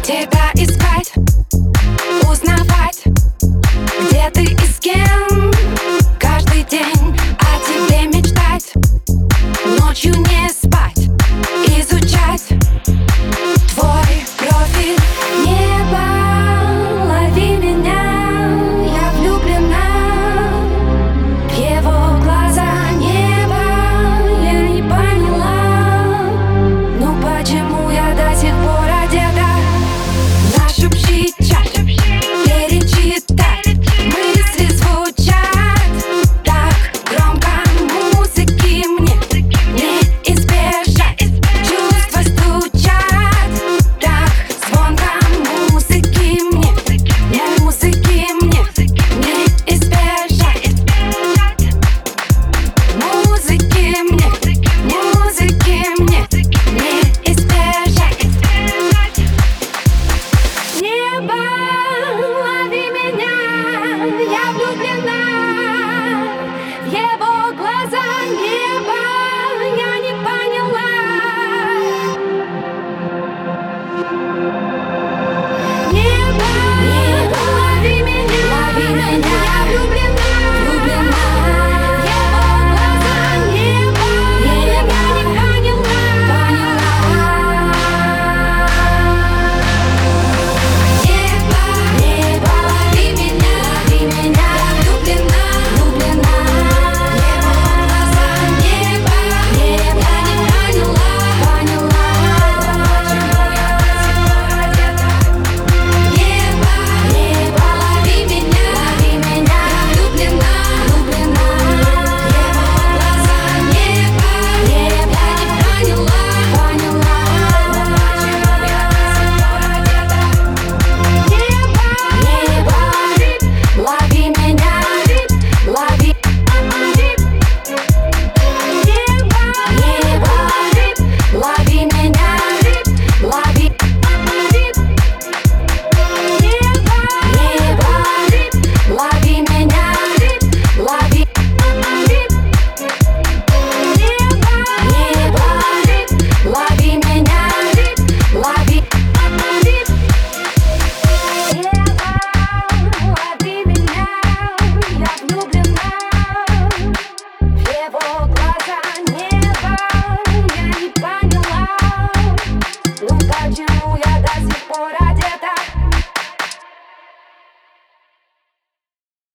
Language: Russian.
Тебя искать, узнавать, где ты и с кем. Каждый день о тебе мечтать, ночью не спать, изучать твой профиль. Небо, лови меня, я влюблена в его глаза. Небо, я не поняла, ну почему я до сих пор одета. Наш общий чат перечитать, мысли звучат так громко. Музыки мне не избежать, чувства стучат так звонко. Музыки мне не избежать. Музыки мне не избежать. Небо, лови меня, я влюблена в его глаза. Небо, я не поняла. Небо, лови меня, я влюблена